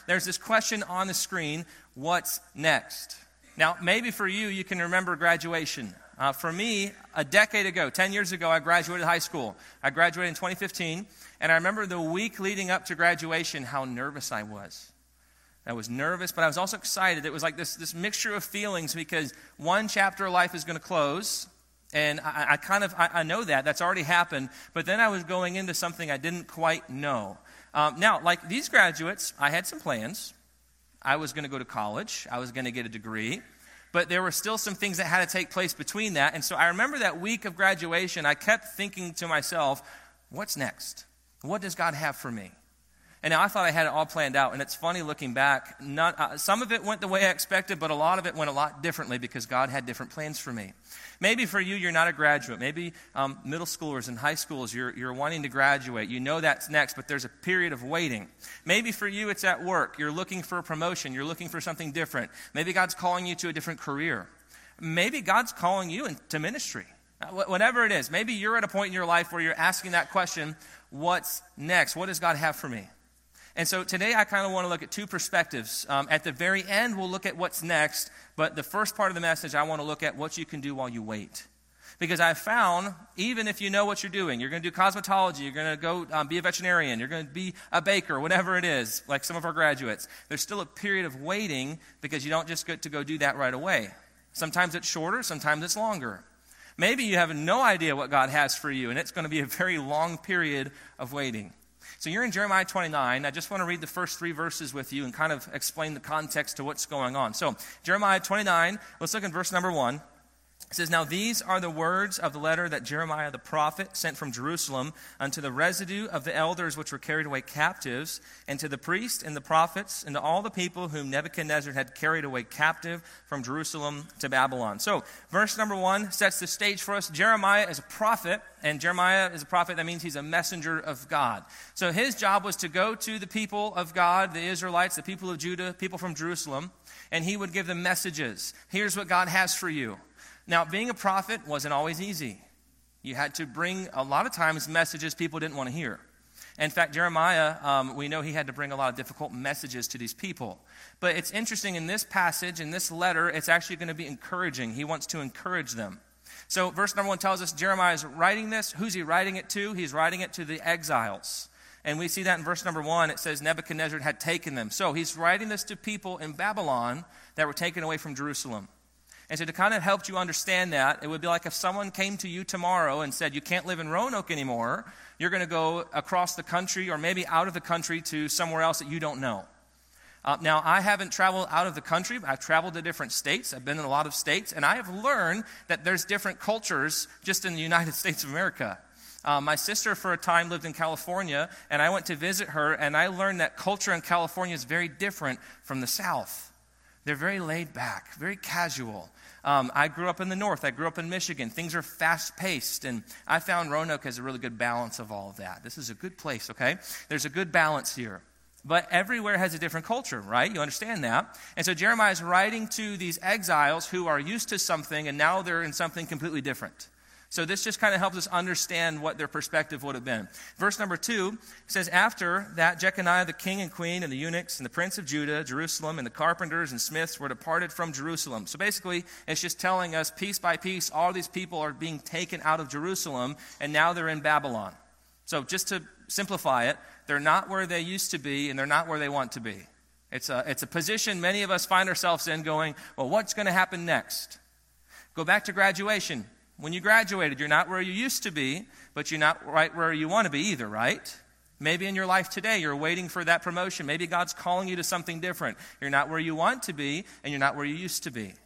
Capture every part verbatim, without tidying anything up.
There's this question on the screen, what's next? Now, maybe for you, you can remember graduation. Uh, for me, a decade ago, ten years ago, I graduated high school. I graduated in twenty fifteen, and I remember the week leading up to graduation, how nervous I was. I was nervous, but I was also excited. It was like this, this mixture of feelings because one chapter of life is going to close, and I, I kind of, I, I know that. That's already happened, but then I was going into something I didn't quite know. Um, now, like these graduates, I had some plans. I was going to go to college. I was going to get a degree. But there were still some things that had to take place between that. And so I remember that week of graduation, I kept thinking to myself, what's next? What does God have for me? And now I thought I had it all planned out. And it's funny looking back. Not, uh, some of it went the way I expected, but a lot of it went a lot differently because God had different plans for me. Maybe for you, you're not a graduate. Maybe um, middle schoolers and high schools, you're, you're wanting to graduate. You know that's next, but there's a period of waiting. Maybe for you, it's at work. You're looking for a promotion. You're looking for something different. Maybe God's calling you to a different career. Maybe God's calling you into ministry. Whatever it is, maybe you're at a point in your life where you're asking that question, what's next? What does God have for me? And so today I kind of want to look at two perspectives. Um, at the very end, we'll look at what's next. But the first part of the message, I want to look at what you can do while you wait. Because I've found, even if you know what you're doing, you're going to do cosmetology, you're going to go um, be a veterinarian, you're going to be a baker, whatever it is, like some of our graduates, there's still a period of waiting because you don't just get to go do that right away. Sometimes it's shorter, sometimes it's longer. Maybe you have no idea what God has for you, and it's going to be a very long period of waiting. So you're in Jeremiah twenty-nine. I just want to read the first three verses with you and kind of explain the context to what's going on. So Jeremiah twenty-nine, let's look at verse number one. It says, "Now these are the words of the letter that Jeremiah the prophet sent from Jerusalem unto the residue of the elders which were carried away captives, and to the priests and the prophets, and to all the people whom Nebuchadnezzar had carried away captive from Jerusalem to Babylon." So verse number one sets the stage for us. Jeremiah is a prophet, and Jeremiah is a prophet. That means he's a messenger of God. So his job was to go to the people of God, the Israelites, the people of Judah, people from Jerusalem, and he would give them messages. Here's what God has for you. Now, being a prophet wasn't always easy. You had to bring, a lot of times, messages people didn't want to hear. In fact, Jeremiah, um, we know he had to bring a lot of difficult messages to these people. But it's interesting, in this passage, in this letter, it's actually going to be encouraging. He wants to encourage them. So verse number one tells us Jeremiah is writing this. Who's he writing it to? He's writing it to the exiles. And we see that in verse number one. It says Nebuchadnezzar had taken them. So he's writing this to people in Babylon that were taken away from Jerusalem. And so to kind of help you understand that, it would be like if someone came to you tomorrow and said, you can't live in Roanoke anymore. You're going to go across the country or maybe out of the country to somewhere else that you don't know. Uh, now, I haven't traveled out of the country, but I've traveled to different states. I've been in a lot of states, and I have learned that there's different cultures just in the United States of America. Uh, my sister, for a time, lived in California, and I went to visit her, and I learned that culture in California is very different from the South. They're very laid back, very casual. Um, I grew up in the North. I grew up in Michigan. Things are fast-paced, and I found Roanoke has a really good balance of all of that. This is a good place, okay? There's a good balance here. But everywhere has a different culture, right? You understand that. And so Jeremiah is writing to these exiles who are used to something, and now they're in something completely different. So this just kind of helps us understand what their perspective would have been. Verse number two says, "After that, Jeconiah the king and queen and the eunuchs and the prince of Judah, Jerusalem, and the carpenters and smiths were departed from Jerusalem." So basically, it's just telling us piece by piece, all these people are being taken out of Jerusalem, and now they're in Babylon. So just to simplify it, they're not where they used to be, and they're not where they want to be. It's a, it's a position many of us find ourselves in going, well, what's going to happen next? Go back to graduation. When you graduated, you're not where you used to be, but you're not right where you want to be either, right? Maybe in your life today, you're waiting for that promotion. Maybe God's calling you to something different. You're not where you want to be, and you're not where you used to be.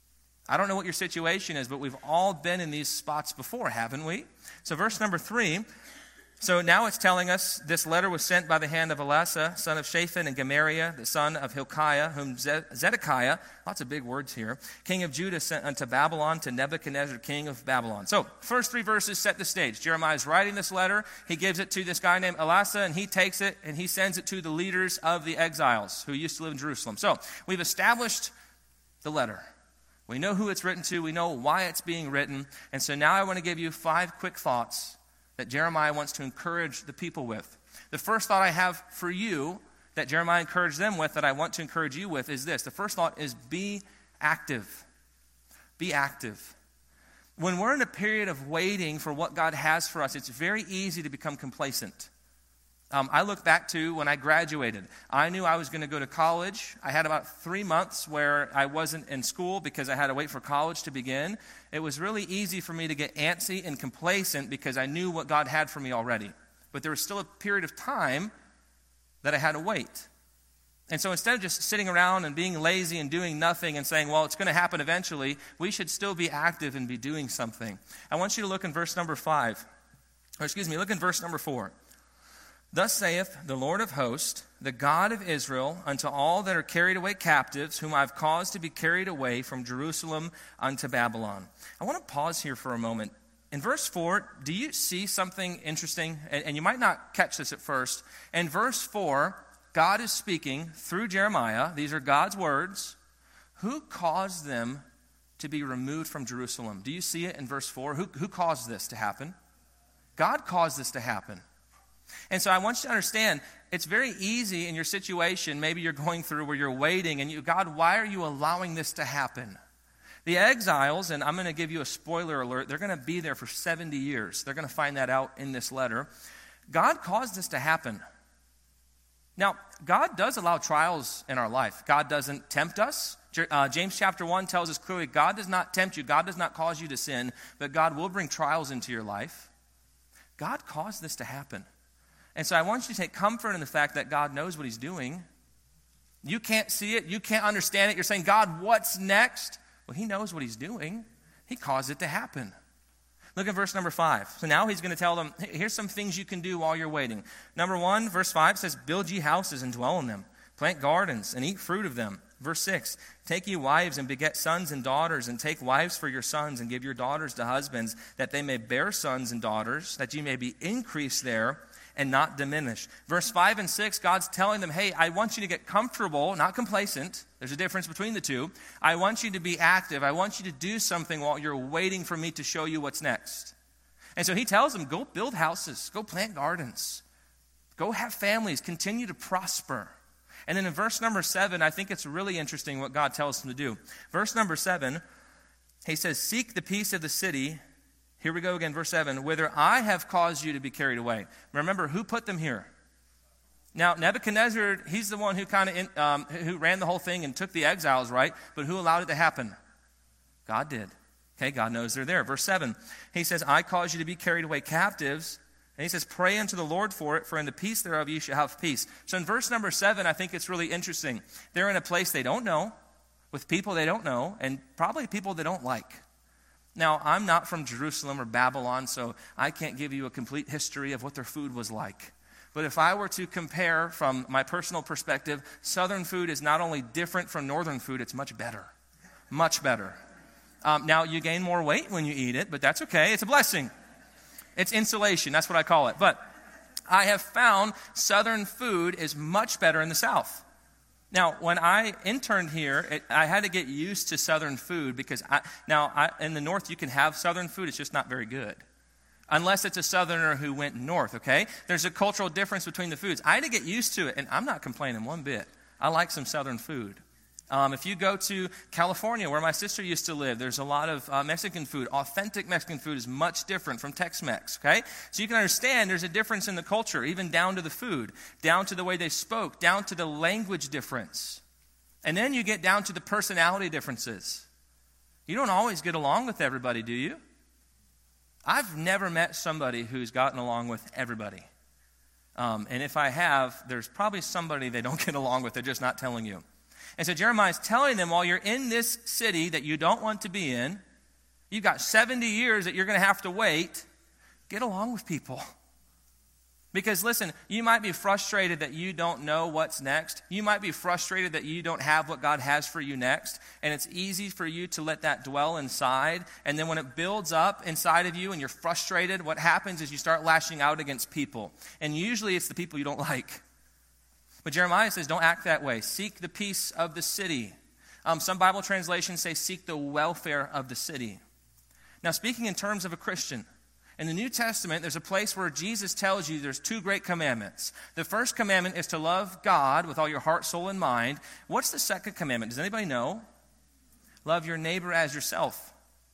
I don't know what your situation is, but we've all been in these spots before, haven't we? So verse number three, so now it's telling us this letter was sent by the hand of Elasah, son of Shaphan, and Gemariah, the son of Hilkiah, whom Zedekiah, lots of big words here, king of Judah, sent unto Babylon to Nebuchadnezzar, king of Babylon. So first three verses set the stage. Jeremiah is writing this letter. He gives it to this guy named Elasah, and he takes it and he sends it to the leaders of the exiles who used to live in Jerusalem. So we've established the letter. We know who it's written to. We know why it's being written. And so now I want to give you five quick thoughts that Jeremiah wants to encourage the people with. The first thought I have for you that Jeremiah encouraged them with that I want to encourage you with is this. The first thought is be active. Be active. When we're in a period of waiting for what God has for us, it's very easy to become complacent. Um, I look back to when I graduated. I knew I was going to go to college. I had about three months where I wasn't in school because I had to wait for college to begin. It was really easy for me to get antsy and complacent because I knew what God had for me already. But there was still a period of time that I had to wait. And so instead of just sitting around and being lazy and doing nothing and saying, well, it's going to happen eventually, we should still be active and be doing something. I want you to look in verse number five. Or excuse me, look in verse number four. Thus saith the Lord of hosts, the God of Israel, unto all that are carried away captives, whom I have caused to be carried away from Jerusalem unto Babylon. I want to pause here for a moment. In verse four, do you see something interesting? And, and you might not catch this at first. In verse four, God is speaking through Jeremiah. These are God's words. Who caused them to be removed from Jerusalem? Do you see it in verse four? Who, who caused this to happen? God caused this to happen. And so I want you to understand, it's very easy in your situation, maybe you're going through where you're waiting, and you, God, why are you allowing this to happen? The exiles, and I'm going to give you a spoiler alert, they're going to be there for seventy years. They're going to find that out in this letter. God caused this to happen. Now, God does allow trials in our life. God doesn't tempt us. Uh, James chapter one tells us clearly, God does not tempt you. God does not cause you to sin, but God will bring trials into your life. God caused this to happen. And so I want you to take comfort in the fact that God knows what he's doing. You can't see it. You can't understand it. You're saying, God, what's next? Well, he knows what he's doing. He caused it to happen. Look at verse number five. So now he's going to tell them, hey, here's some things you can do while you're waiting. Number one, verse five says, build ye houses and dwell in them. Plant gardens and eat fruit of them. Verse six, take ye wives and beget sons and daughters, and take wives for your sons, and give your daughters to husbands, that they may bear sons and daughters, that ye may be increased there, and not diminished. Verse five and six, God's telling them, hey, I want you to get comfortable, not complacent. There's a difference between the two. I want you to be active. I want you to do something while you're waiting for me to show you what's next. And so he tells them, go build houses, go plant gardens, go have families, continue to prosper. And then in verse number seven, I think it's really interesting what God tells them to do. Verse number seven, he says, seek the peace of the city. Here we go again, verse seven. Whither I have caused you to be carried away. Remember, who put them here? Now, Nebuchadnezzar, he's the one who kind of um, who ran the whole thing and took the exiles, right? But who allowed it to happen? God did. Okay, God knows they're there. Verse seven, he says, I caused you to be carried away captives. And he says, pray unto the Lord for it, for in the peace thereof you shall have peace. So in verse number seven, I think it's really interesting. They're in a place they don't know, with people they don't know, and probably people they don't like. Now, I'm not from Jerusalem or Babylon, so I can't give you a complete history of what their food was like. But if I were to compare from my personal perspective, southern food is not only different from northern food, it's much better. Much better. Um, now, you gain more weight when you eat it, but that's okay. It's a blessing. It's insulation. That's what I call it. But I have found southern food is much better in the South. Now, when I interned here, it, I had to get used to southern food because I, now I, in the North you can have southern food. It's just not very good. Unless it's a southerner who went north, okay? There's a cultural difference between the foods. I had to get used to it, and I'm not complaining one bit. I like some southern food. Um, if you go to California, where my sister used to live, there's a lot of uh, Mexican food. Authentic Mexican food is much different from Tex-Mex, okay? So you can understand there's a difference in the culture, even down to the food, down to the way they spoke, down to the language difference. And then you get down to the personality differences. You don't always get along with everybody, do you? I've never met somebody who's gotten along with everybody. Um, and if I have, there's probably somebody they don't get along with. They're just not telling you. And so Jeremiah is telling them, while you're in this city that you don't want to be in, you've got seventy years that you're going to have to wait, get along with people. Because listen, you might be frustrated that you don't know what's next. You might be frustrated that you don't have what God has for you next. And it's easy for you to let that dwell inside. And then when it builds up inside of you and you're frustrated, what happens is you start lashing out against people. And usually it's the people you don't like. But Jeremiah says, don't act that way. Seek the peace of the city. Um, some Bible translations say, seek the welfare of the city. Now, speaking in terms of a Christian, In the New Testament, there's a place where Jesus tells you there's two great commandments. The first commandment is to love God with all your heart, soul, and mind. What's the second commandment? Does anybody know? Love your neighbor as yourself.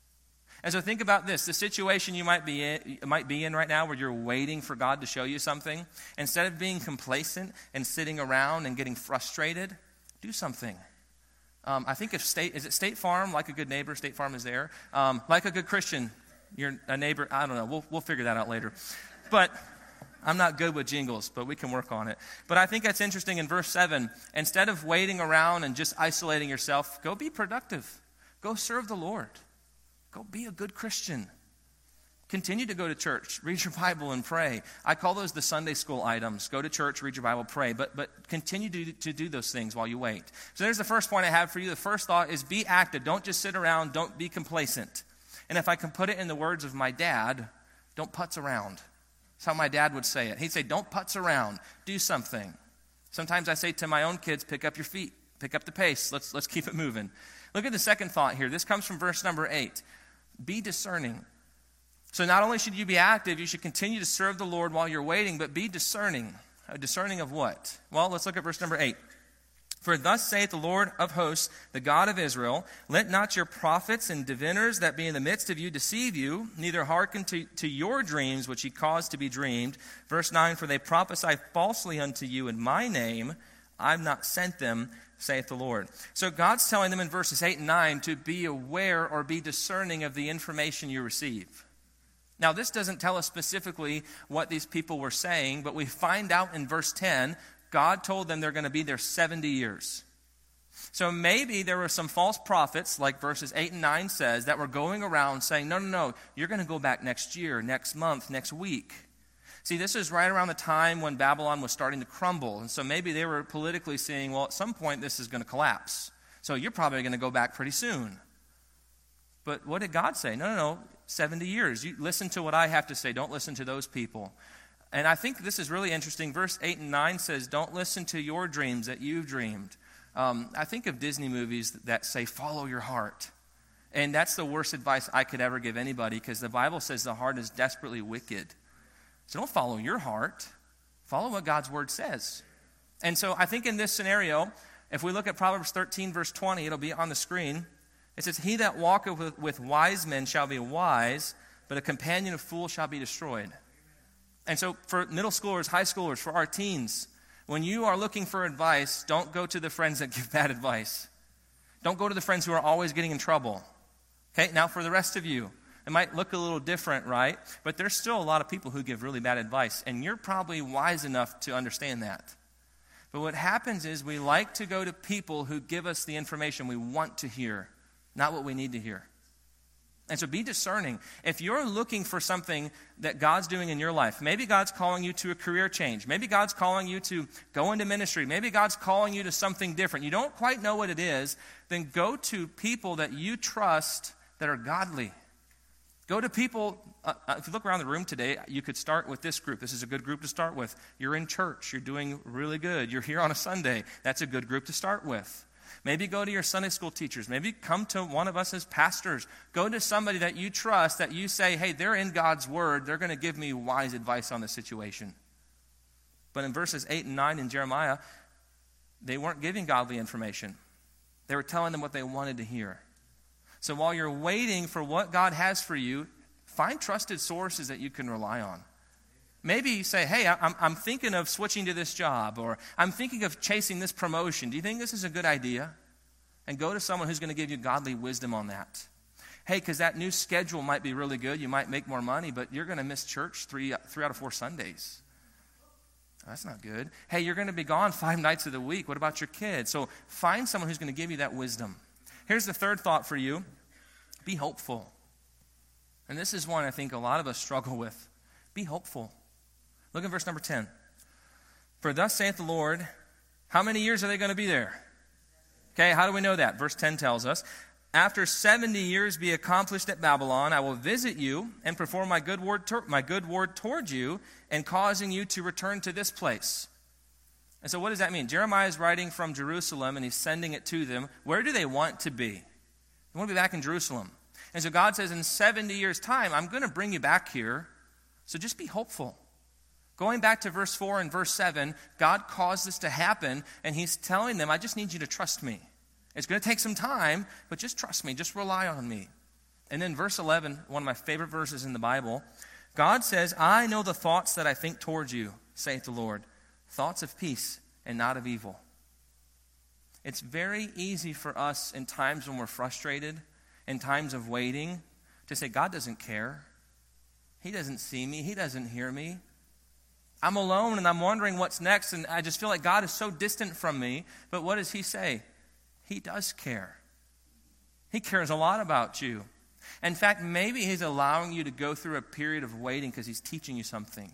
And so think about this, the situation you might be in, might be in right now where you're waiting for God to show you something. Instead of being complacent and sitting around and getting frustrated, do something. Um, I think if State, is it State Farm, like a good neighbor, State Farm is there. Um, like a good Christian, you're a neighbor, I don't know, we'll, we'll figure that out later. But I'm not good with jingles, but we can work on it. But I think that's interesting in verse seven. Instead of waiting around and just isolating yourself, go be productive. Go serve the Lord. Go be a good Christian. Continue to go to church, read your Bible, and pray. I call those the Sunday school items. Go to church, read your Bible, pray. But but continue to, to do those things while you wait. So there's the first point I have for you. The first thought is be active. Don't just sit around. Don't be complacent. And if I can put it in the words of my dad, don't putz around. That's how my dad would say it. He'd say, don't putz around. Do something. Sometimes I say to my own kids, pick up your feet. Pick up the pace. Let's, let's keep it moving. Look at the second thought here. This comes from verse number eight. Be discerning. So not only should you be active, you should continue to serve the Lord while you're waiting, but be discerning. Uh, discerning of what? Well, let's look at verse number eight. For thus saith the Lord of hosts, the God of Israel, let not your prophets and diviners that be in the midst of you deceive you, neither hearken to, to your dreams which ye cause to be dreamed. Verse nine, for they prophesy falsely unto you in my name. I've not sent them, saith the Lord. So God's telling them in verses eight and nine to be aware or be discerning of the information you receive. Now, this doesn't tell us specifically what these people were saying, but we find out in verse ten, God told them they're going to be there seventy years. So maybe there were some false prophets, like verses eight and nine says, that were going around saying, no, no, no, you're going to go back next year, next month, next week. See, this is right around the time when Babylon was starting to crumble. And so maybe they were politically saying, well, at some point this is going to collapse. So you're probably going to go back pretty soon. But what did God say? No, no, no, seventy years. You listen to what I have to say. Don't listen to those people. And I think this is really interesting. Verse eight and nine says, don't listen to your dreams that you've dreamed. Um, I think of Disney movies that say, follow your heart. And that's the worst advice I could ever give anybody, because the Bible says the heart is desperately wicked. So don't follow your heart. Follow what God's word says. And so I think in this scenario, if we look at Proverbs thirteen, verse twenty, it'll be on the screen. It says, he that walketh with, with wise men shall be wise, but a companion of fools shall be destroyed. And so for middle schoolers, high schoolers, for our teens, when you are looking for advice, don't go to the friends that give bad advice. Don't go to the friends who are always getting in trouble. Okay, now for the rest of you, it might look a little different, right? But there's still a lot of people who give really bad advice, and you're probably wise enough to understand that. But what happens is we like to go to people who give us the information we want to hear, not what we need to hear. And so be discerning. If you're looking for something that God's doing in your life, maybe God's calling you to a career change. Maybe God's calling you to go into ministry. Maybe God's calling you to something different. You don't quite know what it is, then go to people that you trust that are godly. Go to people, uh, if you look around the room today, you could start with this group. This is a good group to start with. You're in church. You're doing really good. You're here on a Sunday. That's a good group to start with. Maybe go to your Sunday school teachers. Maybe come to one of us as pastors. Go to somebody that you trust, that you say, hey, they're in God's word. They're going to give me wise advice on the situation. But in verses eight and nine in Jeremiah, they weren't giving godly information. They were telling them what they wanted to hear. So while you're waiting for what God has for you, find trusted sources that you can rely on. Maybe you say, hey, I'm, I'm thinking of switching to this job, or I'm thinking of chasing this promotion. Do you think this is a good idea? And go to someone who's going to give you godly wisdom on that. Hey, because that new schedule might be really good. You might make more money, but you're going to miss church three, three out of four Sundays. That's not good. Hey, you're going to be gone five nights of the week. What about your kids? So find someone who's going to give you that wisdom. Here's the third thought for you. Be hopeful. And this is one I think a lot of us struggle with. Be hopeful. Look at verse number ten. For thus saith the Lord, how many years are they going to be there? Okay, how do we know that? Verse ten tells us, after seventy years be accomplished at Babylon, I will visit you and perform my good word, to- my good word toward you, and causing you to return to this place. And so what does that mean? Jeremiah is writing from Jerusalem, and he's sending it to them. Where do they want to be? They want to be back in Jerusalem. And so God says, in seventy years' time, I'm going to bring you back here. So just be hopeful. Going back to verse four and verse seven, God caused this to happen, and he's telling them, I just need you to trust me. It's going to take some time, but just trust me. Just rely on me. And then verse eleven, one of my favorite verses in the Bible, God says, I know the thoughts that I think towards you, saith the Lord, thoughts of peace and not of evil. It's very easy for us in times when we're frustrated, in times of waiting, to say, God doesn't care. He doesn't see me. He doesn't hear me. I'm alone and I'm wondering what's next, and I just feel like God is so distant from me. But what does he say? He does care. He cares a lot about you. In fact, maybe he's allowing you to go through a period of waiting because he's teaching you something.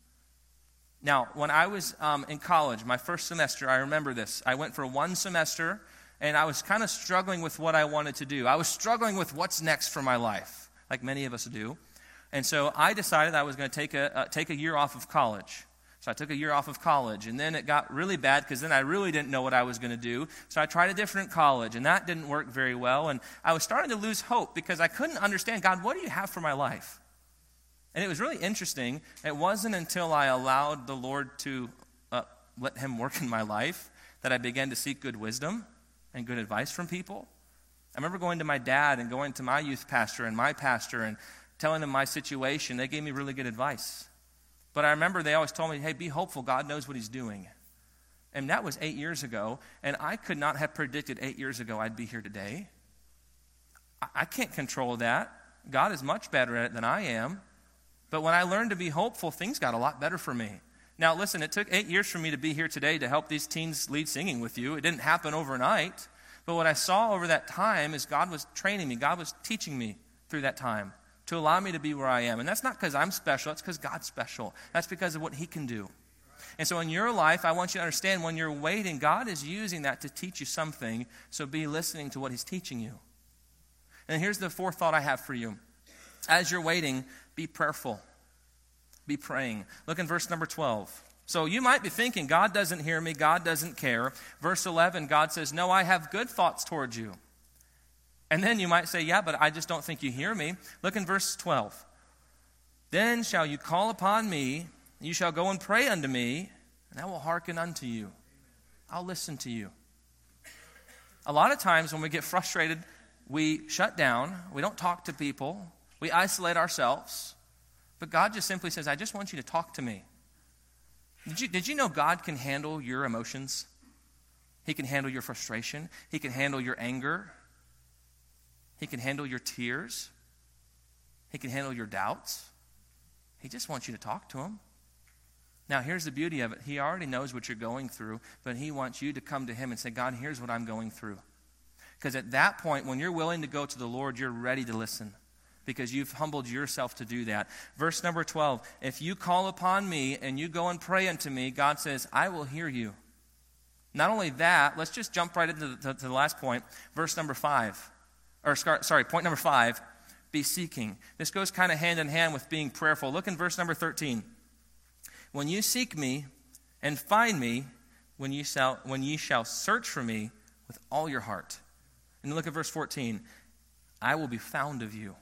Now, when I was um, in college, my first semester, I remember this. I went for one semester, and I was kind of struggling with what I wanted to do. I was struggling with what's next for my life, like many of us do. And so I decided I was going to take a uh, take a year off of college. So I took a year off of college, and then it got really bad because then I really didn't know what I was going to do. So I tried a different college, and that didn't work very well. And I was starting to lose hope because I couldn't understand, God, what do you have for my life? And it was really interesting. It wasn't until I allowed the Lord to uh, let him work in my life that I began to seek good wisdom and good advice from people. I remember going to my dad and going to my youth pastor and my pastor and telling them my situation. They gave me really good advice. But I remember they always told me, hey, be hopeful. God knows what he's doing. And that was eight years ago, and I could not have predicted eight years ago I'd be here today. I, I can't control that. God is much better at it than I am. But when I learned to be hopeful, things got a lot better for me. Now, listen, it took eight years for me to be here today to help these teens lead singing with you. It didn't happen overnight. But what I saw over that time is God was training me. God was teaching me through that time to allow me to be where I am. And that's not because I'm special. It's because God's special. That's because of what he can do. And so in your life, I want you to understand when you're waiting, God is using that to teach you something. So be listening to what he's teaching you. And here's the fourth thought I have for you. As you're waiting, be prayerful. Be praying. Look in verse number twelve. So you might be thinking, God doesn't hear me, God doesn't care. Verse eleven, God says, no, I have good thoughts towards you. And then you might say, yeah, but I just don't think you hear me. Look in verse twelve. Then shall you call upon me, you shall go and pray unto me, and I will hearken unto you. I'll listen to you. A lot of times when we get frustrated, we shut down, we don't talk to people, we isolate ourselves. But God just simply says, I just want you to talk to me. Did you, did you know God can handle your emotions? He can handle your frustration. He can handle your anger. He can handle your tears. He can handle your doubts. He just wants you to talk to him. Now, here's the beauty of it. He already knows what you're going through, but he wants you to come to him and say, God, here's what I'm going through. Because at that point, when you're willing to go to the Lord, you're ready to listen. Because you've humbled yourself to do that. Verse number twelve, if you call upon me and you go and pray unto me, God says, I will hear you. Not only that, let's just jump right into the, to the last point. Verse number five, or sorry, point number five, be seeking. This goes kind of hand in hand with being prayerful. Look in verse number thirteen. When you seek me and find me, when you shall, when ye shall search for me with all your heart. And look at verse fourteen. I will be found of you.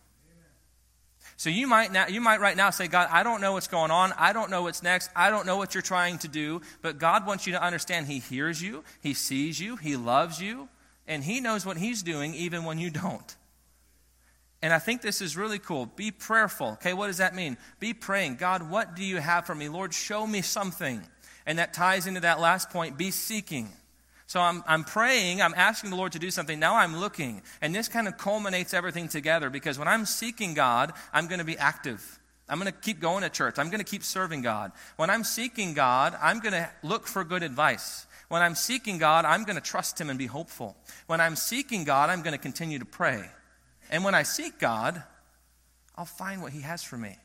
So you might now, you might right now say, God, I don't know what's going on. I don't know what's next. I don't know what you're trying to do. But God wants you to understand he hears you, he sees you, he loves you, and he knows what he's doing even when you don't. And I think this is really cool. Be prayerful. Okay, what does that mean? Be praying. God, what do you have for me? Lord, show me something. And that ties into that last point. Be seeking. So I'm, I'm praying, I'm asking the Lord to do something, now I'm looking. And this kind of culminates everything together because when I'm seeking God, I'm going to be active. I'm going to keep going to church. I'm going to keep serving God. When I'm seeking God, I'm going to look for good advice. When I'm seeking God, I'm going to trust him and be hopeful. When I'm seeking God, I'm going to continue to pray. And when I seek God, I'll find what he has for me.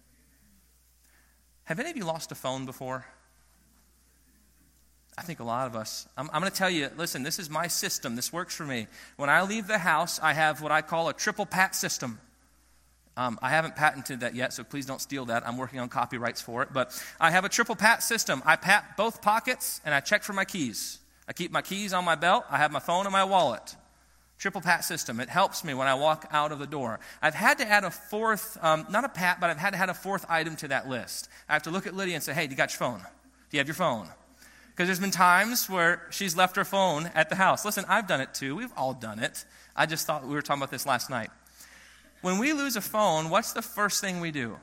Have any of you lost a phone before? I think a lot of us. I'm, I'm going to tell you, listen, this is my system. This works for me. When I leave the house, I have what I call a triple pat system. Um, I haven't patented that yet, so please don't steal that. I'm working on copyrights for it. But I have a triple pat system. I pat both pockets, and I check for my keys. I keep my keys on my belt. I have my phone in my wallet. Triple pat system. It helps me when I walk out of the door. I've had to add a fourth, um, not a pat, but I've had to add a fourth item to that list. I have to look at Lydia and say, hey, do you got your phone? Do you have your phone? Because there's been times where she's left her phone at the house. Listen, I've done it too. We've all done it. I just thought we were talking about this last night. When we lose a phone, what's the first thing we do?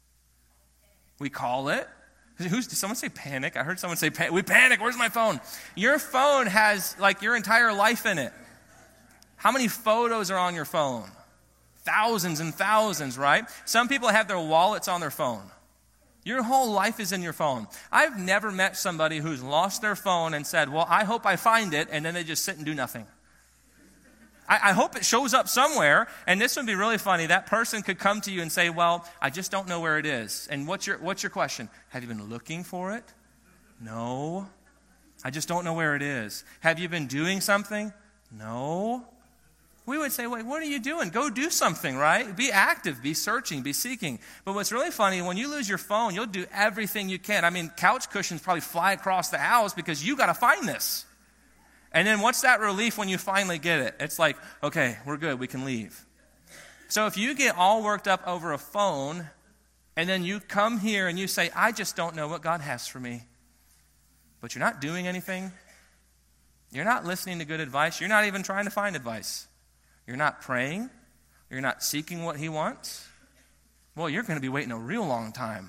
We call it. Who's, did someone say panic? I heard someone say, we panic. Where's my phone? Your phone has like your entire life in it. How many photos are on your phone? Thousands and thousands, right? Some people have their wallets on their phone. Your whole life is in your phone. I've never met somebody who's lost their phone and said, well, I hope I find it, and then they just sit and do nothing. I, I hope it shows up somewhere, and this would be really funny. That person could come to you and say, well, I just don't know where it is. And what's your, what's your question? Have you been looking for it? No. I just don't know where it is. Have you been doing something? No. We would say, wait, what are you doing? Go do something, right? Be active, be searching, be seeking. But what's really funny, when you lose your phone, you'll do everything you can. I mean, couch cushions probably fly across the house because you got to find this. And then what's that relief when you finally get it? It's like, okay, we're good, we can leave. So if you get all worked up over a phone, and then you come here and you say, I just don't know what God has for me, but you're not doing anything, you're not listening to good advice, you're not even trying to find advice. You're not praying. You're not seeking what he wants. Well, you're going to be waiting a real long time.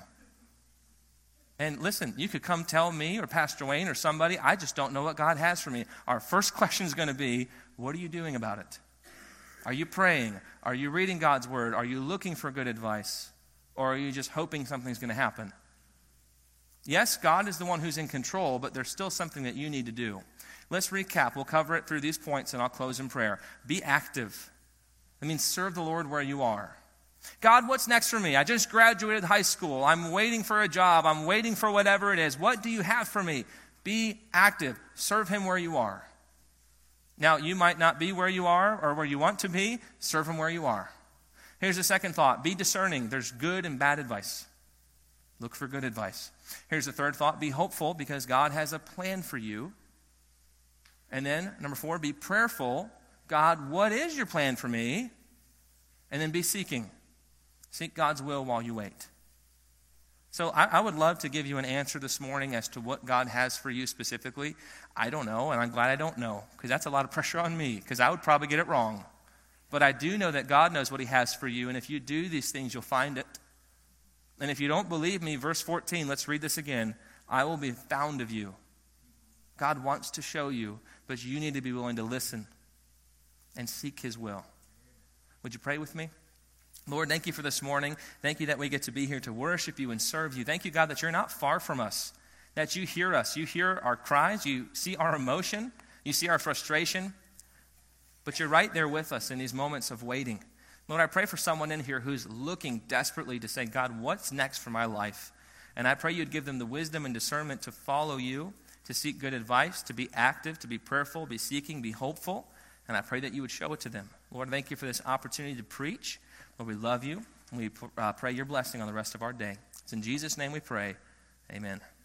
And listen, you could come tell me or Pastor Wayne or somebody, I just don't know what God has for me. Our first question is going to be, what are you doing about it? Are you praying? Are you reading God's word? Are you looking for good advice? Or are you just hoping something's going to happen? Yes, God is the one who's in control, but there's still something that you need to do. Let's recap. We'll cover it through these points, and I'll close in prayer. Be active. That means serve the Lord where you are. God, what's next for me? I just graduated high school. I'm waiting for a job. I'm waiting for whatever it is. What do you have for me? Be active. Serve him where you are. Now, you might not be where you are or where you want to be. Serve him where you are. Here's the second thought. Be discerning. There's good and bad advice. Look for good advice. Here's the third thought. Be hopeful because God has a plan for you. And then, number four, be prayerful. God, what is your plan for me? And then be seeking. Seek God's will while you wait. So I, I would love to give you an answer this morning as to what God has for you specifically. I don't know, and I'm glad I don't know, because that's a lot of pressure on me, because I would probably get it wrong. But I do know that God knows what he has for you, and if you do these things, you'll find it. And if you don't believe me, verse fourteen, let's read this again. I will be found of you. God wants to show you, but you need to be willing to listen and seek his will. Would you pray with me? Lord, thank you for this morning. Thank you that we get to be here to worship you and serve you. Thank you, God, that you're not far from us, that you hear us. You hear our cries. You see our emotion. You see our frustration. But you're right there with us in these moments of waiting. Lord, I pray for someone in here who's looking desperately to say, God, what's next for my life? And I pray you'd give them the wisdom and discernment to follow you, to seek good advice, to be active, to be prayerful, be seeking, be hopeful. And I pray that you would show it to them. Lord, thank you for this opportunity to preach. Lord, we love you. And we uh, pray your blessing on the rest of our day. It's in Jesus' name we pray. Amen.